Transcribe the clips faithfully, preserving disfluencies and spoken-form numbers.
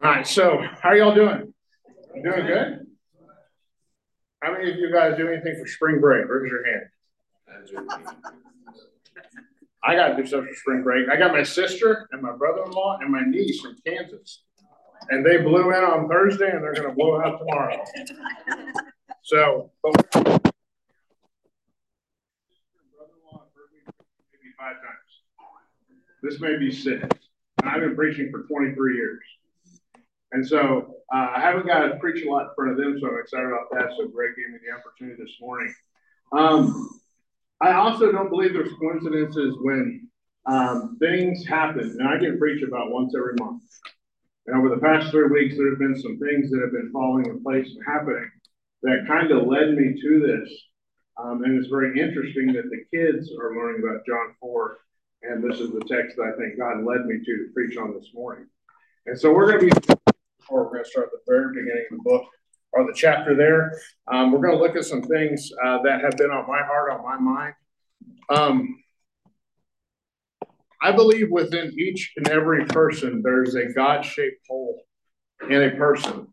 All right, so how are y'all doing? Doing good? How many of you guys do anything for spring break? Raise your hand. I got to do stuff for spring break. I got my sister and my brother-in-law and my niece from Kansas. And they blew in on Thursday and they're going to blow out tomorrow. So, but maybe five times. This may be six. And I've been preaching for twenty-three years. And so uh, I haven't got to preach a lot in front of them, so I'm excited about that. So Greg gave me the opportunity this morning. Um, I also don't believe there's coincidences when um, things happen. And I can preach about once every month. And over the past three weeks, there have been some things that have been falling in place and happening that kind of led me to this. Um, and it's very interesting that the kids are learning about John four. And this is the text that I think God led me to to preach on this morning. And so we're going to be, before we're going to start at the very beginning of the book, or the chapter there. Um, we're going to look at some things uh, that have been on my heart, on my mind. Um, I believe within each and every person, there's a God-shaped hole in a person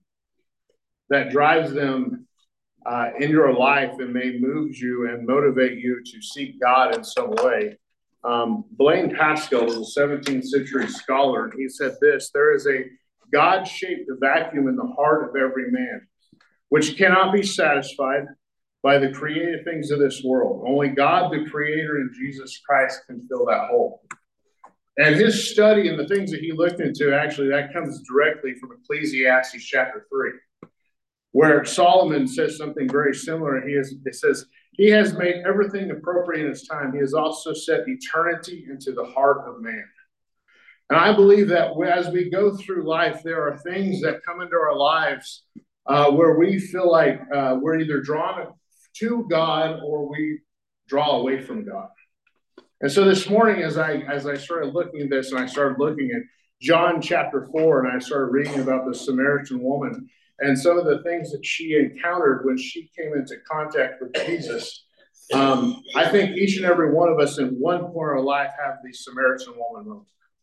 that drives them uh, in your life and may move you and motivate you to seek God in some way. Um, Blaine Pascal was a seventeenth century scholar, and he said this: there is a God-shaped vacuum in the heart of every man, which cannot be satisfied by the created things of this world. Only God, the Creator, and Jesus Christ can fill that hole. And his study and the things that he looked into, actually, that comes directly from Ecclesiastes chapter three, where Solomon says something very similar. He is, it says, he has made everything appropriate in his time. He has also set eternity into the heart of man. And I believe that as we go through life, there are things that come into our lives uh, where we feel like uh, we're either drawn to God or we draw away from God. And so this morning, as I as I started looking at this, and I started looking at John chapter four, and I started reading about the Samaritan woman and some of the things that she encountered when she came into contact with Jesus, um, I think each and every one of us in one corner of life have the Samaritan woman moment,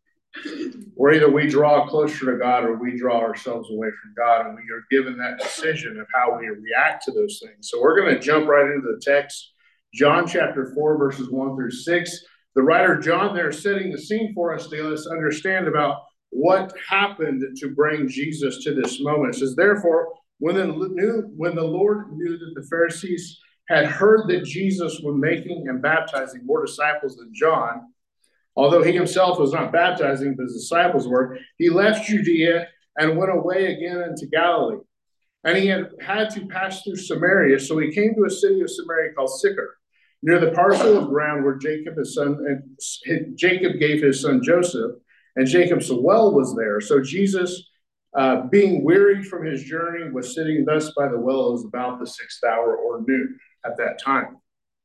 where either we draw closer to God or we draw ourselves away from God, and we are given that decision of how we react to those things. So we're going to jump right into the text. John chapter four, verses one through six. The writer John there is setting the scene for us to let us understand about what happened to bring Jesus to this moment. It says, therefore, when the, new, when the Lord knew that the Pharisees had heard that Jesus was making and baptizing more disciples than John, although he himself was not baptizing, but his disciples were, he left Judea and went away again into Galilee. And he had had to pass through Samaria, so he came to a city of Samaria called Sychar, near the parcel of ground where Jacob his son and Jacob gave his son Joseph, and Jacob's well was there. So Jesus, uh, being weary from his journey, was sitting thus by the well. It was about the sixth hour or noon at that time.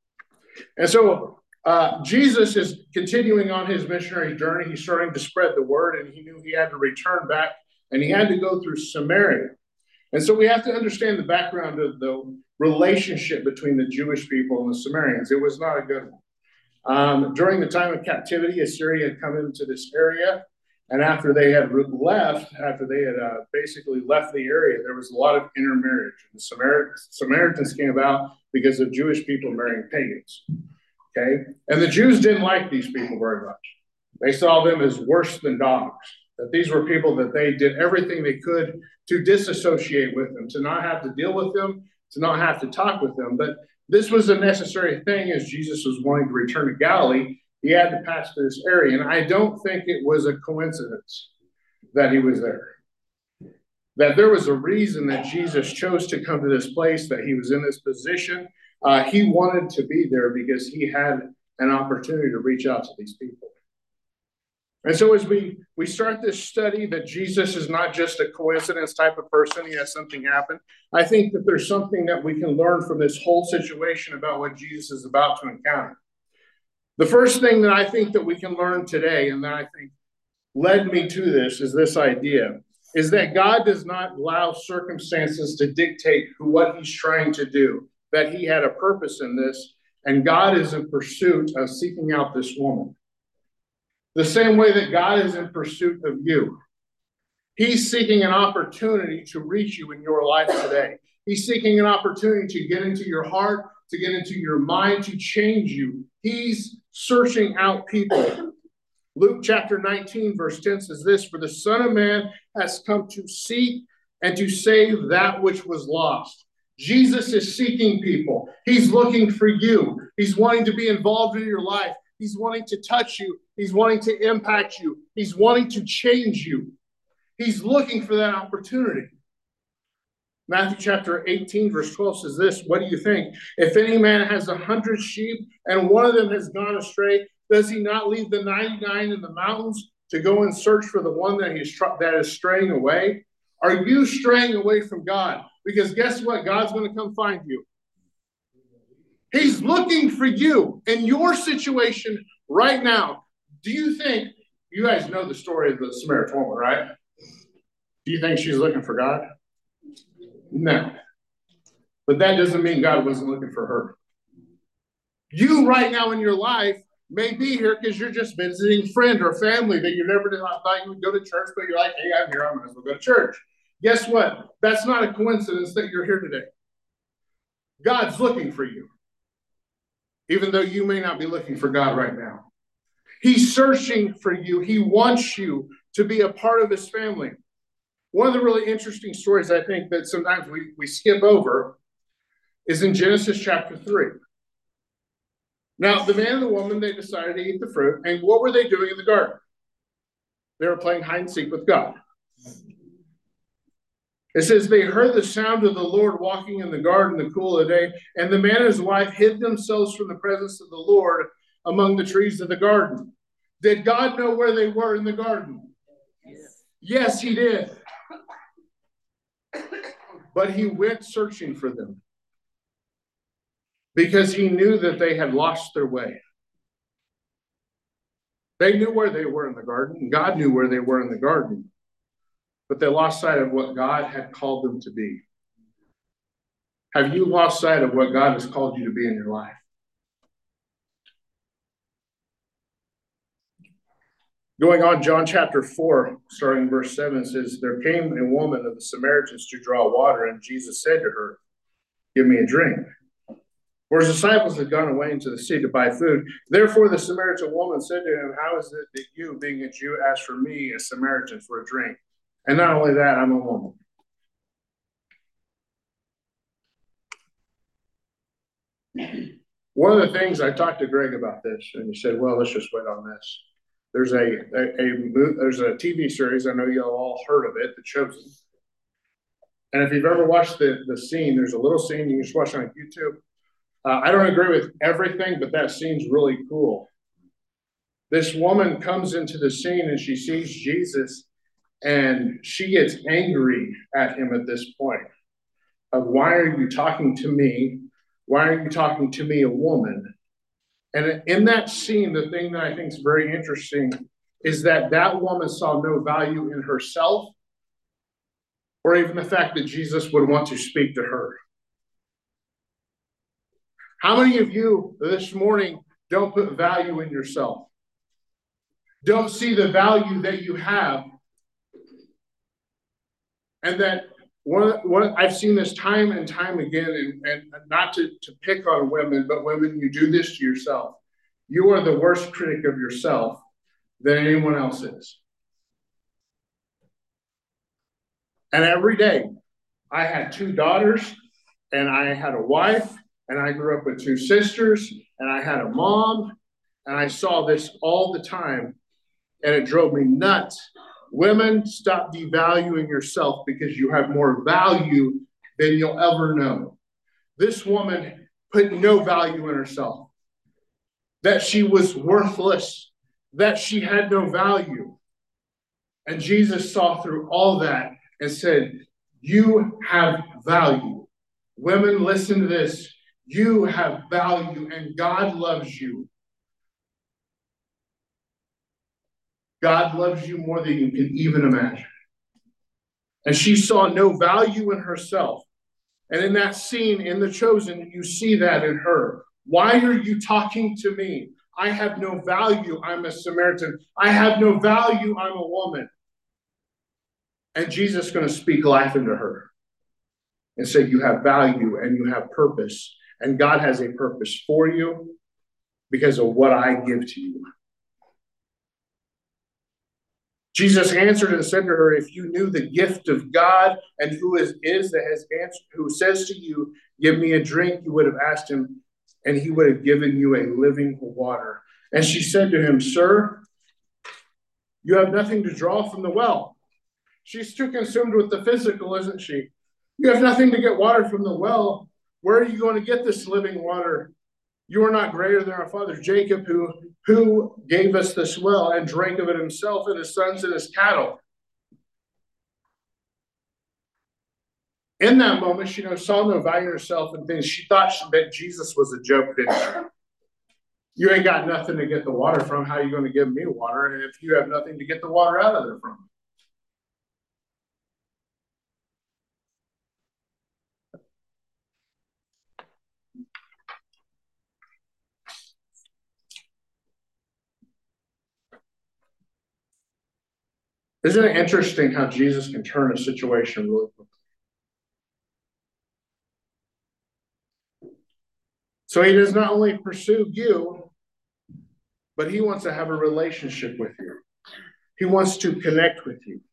And so uh, Jesus is continuing on his missionary journey. He's starting to spread the word, and he knew he had to return back, and he had to go through Samaria. And so we have to understand the background of the relationship between the Jewish people and the Samaritans. It was not a good one. Um, during the time of captivity, Assyria had come into this area. And after they had left, after they had uh, basically left the area, there was a lot of intermarriage. And the Samar- Samaritans came about because of Jewish people marrying pagans. Okay? And the Jews didn't like these people very much. They saw them as worse than dogs. That these were people that they did everything they could to disassociate with them, to not have to deal with them, to not have to talk with them. But this was a necessary thing as Jesus was wanting to return to Galilee. He had to pass through this area. And I don't think it was a coincidence that he was there. That there was a reason that Jesus chose to come to this place, that he was in this position. Uh, he wanted to be there because he had an opportunity to reach out to these people. And so as we, we start this study that Jesus is not just a coincidence type of person, he has something happen, I think that there's something that we can learn from this whole situation about what Jesus is about to encounter. The first thing that I think that we can learn today, and that I think led me to this, is this idea, is that God does not allow circumstances to dictate who, what he's trying to do, that he had a purpose in this, and God is in pursuit of seeking out this woman. The same way that God is in pursuit of you. He's seeking an opportunity to reach you in your life today. He's seeking an opportunity to get into your heart, to get into your mind, to change you. He's searching out people. Luke chapter nineteen, verse ten says this, "For the Son of Man has come to seek and to save that which was lost." Jesus is seeking people. He's looking for you. He's wanting to be involved in your life. He's wanting to touch you. He's wanting to impact you. He's wanting to change you. He's looking for that opportunity. Matthew chapter eighteen, verse twelve says this, "What do you think? If any man has a hundred sheep and one of them has gone astray, does he not leave the ninety-nine in the mountains to go and search for the one that, he's tr- that is straying away?" Are you straying away from God? Because guess what? God's going to come find you. He's looking for you in your situation right now. Do you think, you guys know the story of the Samaritan woman, right? Do you think she's looking for God? No. But that doesn't mean God wasn't looking for her. You right now in your life may be here because you're just visiting a friend or family that you never thought you would go to church, but you're like, hey, I'm here, I might as well go to church. Guess what? That's not a coincidence that you're here today. God's looking for you, even though you may not be looking for God right now. He's searching for you. He wants you to be a part of his family. One of the really interesting stories I think that sometimes we, we skip over is in Genesis chapter three. Now, the man and the woman, they decided to eat the fruit. And what were they doing in the garden? They were playing hide and seek with God. It says, they heard the sound of the Lord walking in the garden in the cool of the day, and the man and his wife hid themselves from the presence of the Lord among the trees of the garden. Did God know where they were in the garden? Yes, yes, he did. But he went searching for them because he knew that they had lost their way. They knew where they were in the garden. God knew where they were in the garden. But they lost sight of what God had called them to be. Have you lost sight of what God has called you to be in your life? Going on, John chapter four, starting verse seven, says, there came a woman of the Samaritans to draw water, and Jesus said to her, give me a drink. For his disciples had gone away into the city to buy food. Therefore the Samaritan woman said to him, how is it that you, being a Jew, ask for me, a Samaritan, for a drink? And not only that, I'm a woman. One of the things I talked to Greg about this, and he said, well, let's just wait on this. There's a, a, a there's a T V series, I know you all heard of it, The Chosen. And if you've ever watched the, the scene, there's a little scene, you can just watch it on YouTube. Uh, I don't agree with everything, but that scene's really cool. This woman comes into the scene and she sees Jesus, and she gets angry at him at this point of, why are you talking to me? Why are you talking to me, a woman? And in that scene, the thing that I think is very interesting is that that woman saw no value in herself or even the fact that Jesus would want to speak to her. How many of you this morning don't put value in yourself? Don't see the value that you have? And that one, one I've seen this time and time again, and, and not to, to pick on women, but women, you do this to yourself. You are the worst critic of yourself than anyone else is. And every day, I had two daughters, and I had a wife, and I grew up with two sisters, and I had a mom, and I saw this all the time, and it drove me nuts. Women, stop devaluing yourself because you have more value than you'll ever know. This woman put no value in herself, that she was worthless, that she had no value. And Jesus saw through all that and said, you have value. Women, listen to this. You have value, and God loves you. God loves you more than you can even imagine. And she saw no value in herself. And in that scene, in The Chosen, you see that in her. Why are you talking to me? I have no value. I'm a Samaritan. I have no value. I'm a woman. And Jesus is going to speak life into her and say, you have value and you have purpose. And God has a purpose for you because of what I give to you. Jesus answered and said to her, if you knew the gift of God and who is, is that has answered, who says to you, give me a drink, you would have asked him, and he would have given you a living water. And she said to him, sir, you have nothing to draw from the well. She's too consumed with the physical, isn't she? You have nothing to get water from the well. Where are you going to get this living water? You are not greater than our father Jacob, who, who gave us this well and drank of it himself and his sons and his cattle. In that moment, she you know, saw no value in herself and things. She thought she, that Jesus was a joke, didn't she? You ain't got nothing to get the water from. How are you going to give me water? And if you have nothing to get the water out of there from? Isn't it interesting how Jesus can turn a situation really quickly? So he does not only pursue you, but he wants to have a relationship with you. He wants to connect with you.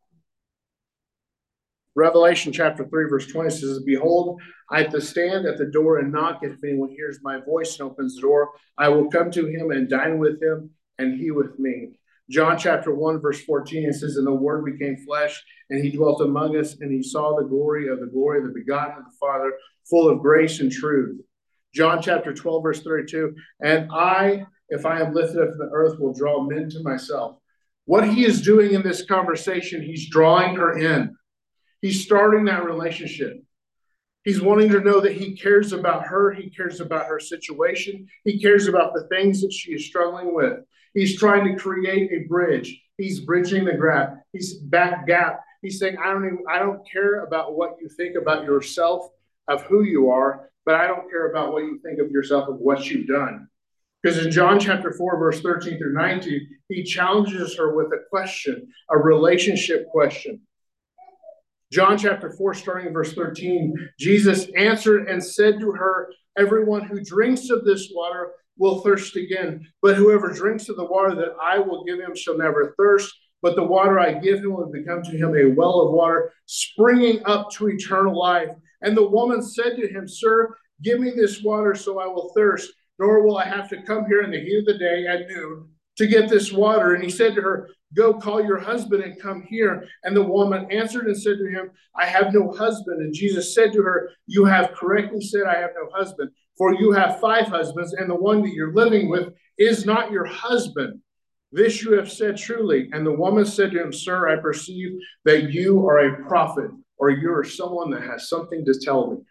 Revelation chapter three, verse twenty says, behold, I stand at the door and knock. If anyone hears my voice and opens the door, I will come to him and dine with him, and he with me. John chapter one, verse fourteen, it says, and the word became flesh, and he dwelt among us, and he saw the glory of the glory of the begotten of the Father, full of grace and truth. John chapter twelve, verse thirty-two, and I, if I am lifted up from the earth, will draw men to myself. What he is doing in this conversation, he's drawing her in. He's starting that relationship. He's wanting to know that he cares about her. He cares about her situation. He cares about the things that she is struggling with. He's trying to create a bridge. He's bridging the gap. He's back gap. He's saying, I don't even, I don't care about what you think about yourself, of who you are, but I don't care about what you think of yourself, of what you've done. Because in John chapter four, verse thirteen through nineteen, he challenges her with a question, a relationship question. John chapter four, starting in verse thirteen, Jesus answered and said to her, everyone who drinks of this water will thirst again, but whoever drinks of the water that I will give him shall never thirst, but the water I give him will become to him a well of water, springing up to eternal life. And the woman said to him, sir, give me this water so I will thirst, nor will I have to come here in the heat of the day at noon to get this water. And he said to her, go call your husband and come here. And the woman answered and said to him, I have no husband. And Jesus said to her, you have correctly said, I have no husband. For you have five husbands, and the one that you're living with is not your husband. This you have said truly. And the woman said to him, sir, I perceive that you are a prophet, or you are someone that has something to tell me.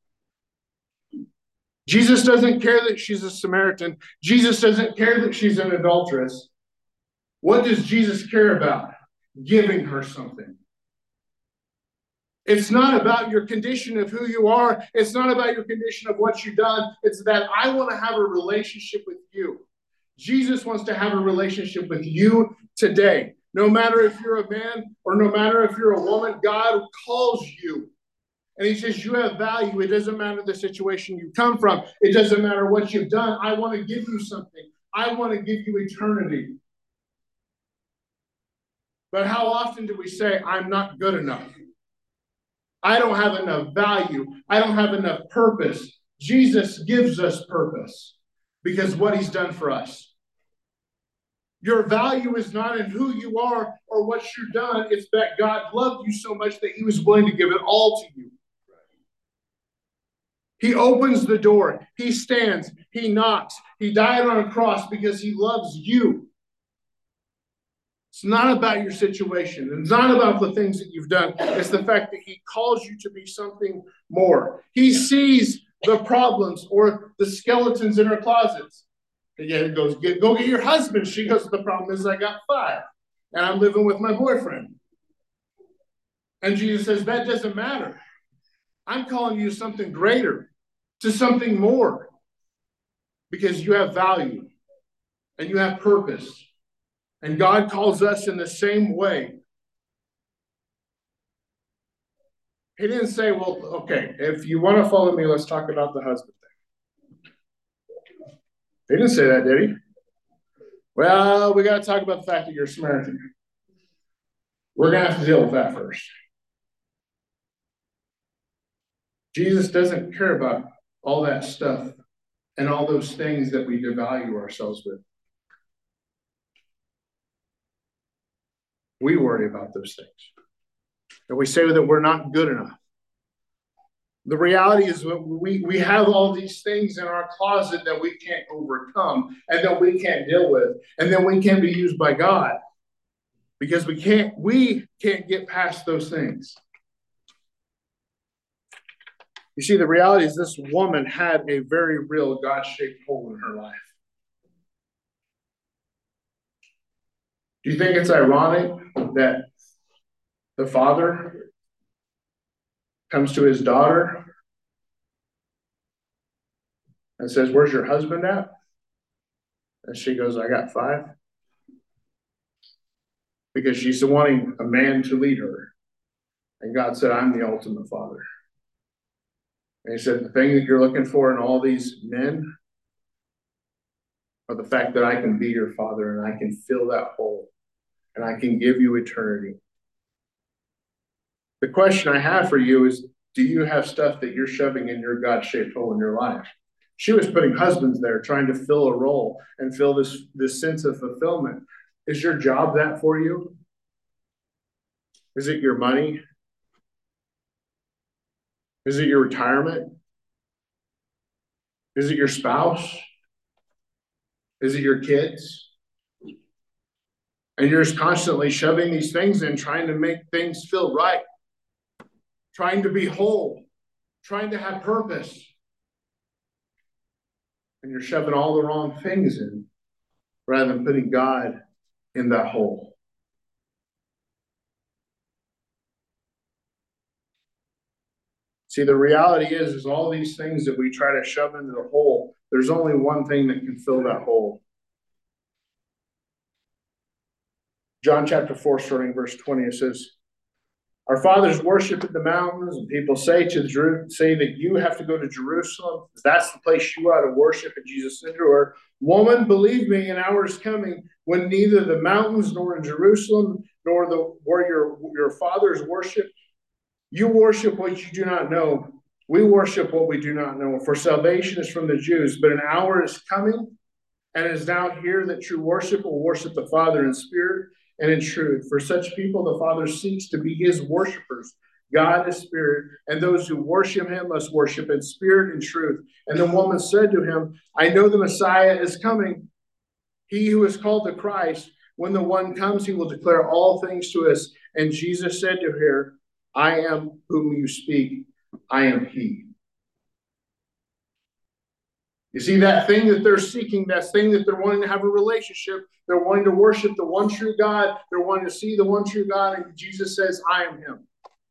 Jesus doesn't care that she's a Samaritan. Jesus doesn't care that she's an adulteress. What does Jesus care about? Giving her something. It's not about your condition of who you are. It's not about your condition of what you've done. It's that I want to have a relationship with you. Jesus wants to have a relationship with you today. No matter if you're a man or no matter if you're a woman, God calls you. And he says, you have value. It doesn't matter the situation you come from. It doesn't matter what you've done. I want to give you something. I want to give you eternity. But how often do we say, I'm not good enough? I don't have enough value. I don't have enough purpose. Jesus gives us purpose because what he's done for us. Your value is not in who you are or what you've done. It's that God loved you so much that he was willing to give it all to you. He opens the door. He stands. He knocks. He died on a cross because he loves you. It's not about your situation. It's not about the things that you've done. It's the fact that he calls you to be something more. He sees the problems or the skeletons in her closets. And yet he goes, get, go get your husband. She goes, the problem is I got five. And I'm living with my boyfriend. And Jesus says, that doesn't matter. I'm calling you to something greater, to something more. Because you have value. And you have purpose. And God calls us in the same way. He didn't say, well, okay, if you want to follow me, let's talk about the husband thing. He didn't say that, did he? Well, we got to talk about the fact that you're a Samaritan. We're going to have to deal with that first. Jesus doesn't care about all that stuff and all those things that we devalue ourselves with. We worry about those things. And we say that we're not good enough. The reality is that we, we have all these things in our closet that we can't overcome and that we can't deal with. And then we can't be used by God because we can't, we can't get past those things. You see, the reality is this woman had a very real God-shaped hole in her life. Do you think it's ironic that the father comes to his daughter and says, "Where's your husband at?" And she goes, "I got five." Because she's wanting a man to lead her. And God said, "I'm the ultimate father." And he said, "The thing that you're looking for in all these men are the fact that I can be your father and I can fill that hole and I can give you eternity." The question I have for you is, do you have stuff that you're shoving in your God-shaped hole in your life? She was putting husbands there, trying to fill a role and fill this, this sense of fulfillment. Is your job that for you? Is it your money? Is it your retirement? Is it your spouse? Is it your kids? And you're just constantly shoving these things in, trying to make things feel right, trying to be whole, trying to have purpose. And you're shoving all the wrong things in rather than putting God in that hole. See, the reality is, is all these things that we try to shove into the hole, there's only one thing that can fill that hole. John chapter four, starting verse twenty, it says, "Our fathers worship at the mountains, and people say to the, say that you have to go to Jerusalem. That's the place you ought to worship." And Jesus said to her, "Woman, believe me, an hour is coming when neither the mountains nor in Jerusalem nor the where your, your fathers worship, you worship what you do not know. We worship what we do not know. For salvation is from the Jews. But an hour is coming, and it is now here that true worship will worship the Father in spirit and in truth. For such people the Father seeks to be his worshipers. God is spirit, and those who worship him must worship in spirit and truth." And the woman said to him, "I know the Messiah is coming, he who is called the Christ. When the one comes, he will declare all things to us." And Jesus said to her, "I am whom you speak. I am he." You see, that thing that they're seeking, that thing that they're wanting to have a relationship, they're wanting to worship the one true God, they're wanting to see the one true God, and Jesus says, "I am him."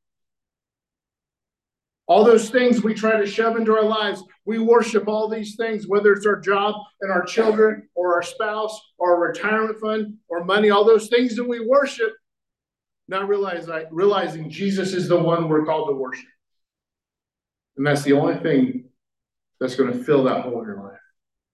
All those things we try to shove into our lives, we worship all these things, whether it's our job and our children or our spouse or our retirement fund or money, all those things that we worship, not realize, realizing Jesus is the one we're called to worship. And that's the only thing that's going to fill that hole in your life.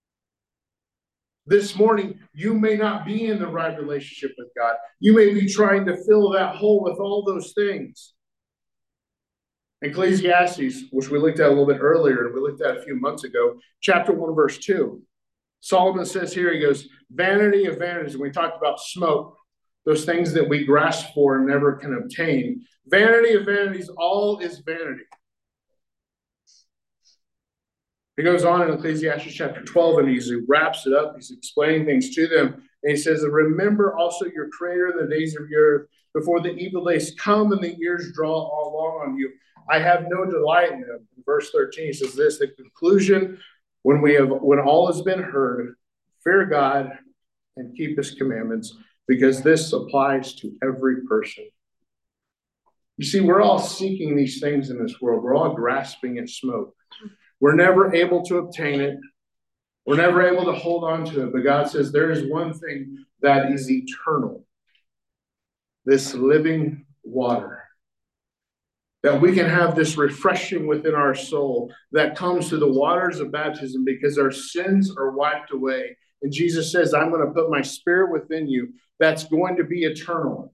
This morning, you may not be in the right relationship with God. You may be trying to fill that hole with all those things. Ecclesiastes, which we looked at a little bit earlier, and we looked at a few months ago, chapter one, verse two. Solomon says here, he goes, "Vanity of vanities." And we talked about smoke, those things that we grasp for and never can obtain. Vanity of vanities, all is vanity. He goes on in Ecclesiastes chapter twelve, and he wraps it up. He's explaining things to them. And he says, "Remember also your Creator in the days of your earth, before the evil days come and the years draw all along on you. I have no delight in them." In verse thirteen, he says this, "The conclusion, when we have, when all has been heard, fear God and keep his commandments, because this applies to every person." You see, we're all seeking these things in this world. We're all grasping at smoke. We're never able to obtain it. We're never able to hold on to it. But God says there is one thing that is eternal. This living water that we can have this refreshing within our soul that comes through the waters of baptism because our sins are wiped away. And Jesus says, I'm going to put my spirit within you that's going to be eternal.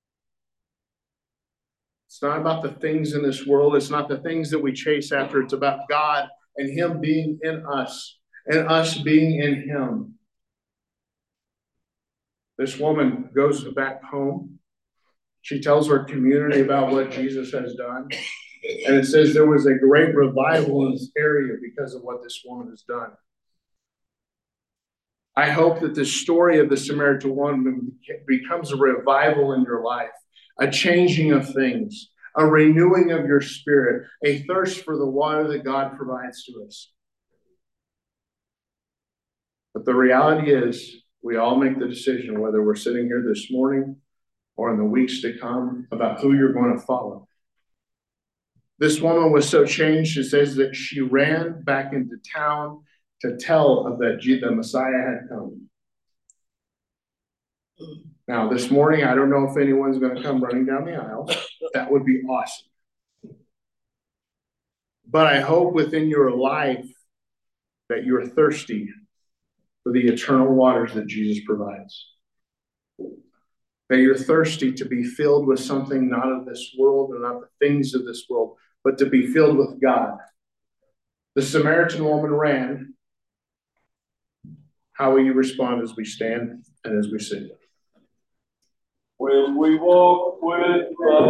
It's not about the things in this world. It's not the things that we chase after. It's about God and him being in us and us being in him. This woman goes back home. She tells her community about what Jesus has done. And it says there was a great revival in this area because of what this woman has done. I hope that the story of the Samaritan woman becomes a revival in your life, a changing of things, a renewing of your spirit, a thirst for the water that God provides to us. But the reality is, we all make the decision, whether we're sitting here this morning or in the weeks to come, about who you're going to follow. This woman was so changed, it says that she ran back into town to tell of that the Messiah had come. Now, this morning, I don't know if anyone's going to come running down the aisle. That would be awesome. But I hope within your life that you're thirsty for the eternal waters that Jesus provides. That you're thirsty to be filled with something not of this world and not the things of this world, but to be filled with God. The Samaritan woman ran. How will you respond as we stand and as we sing? When we walk with God.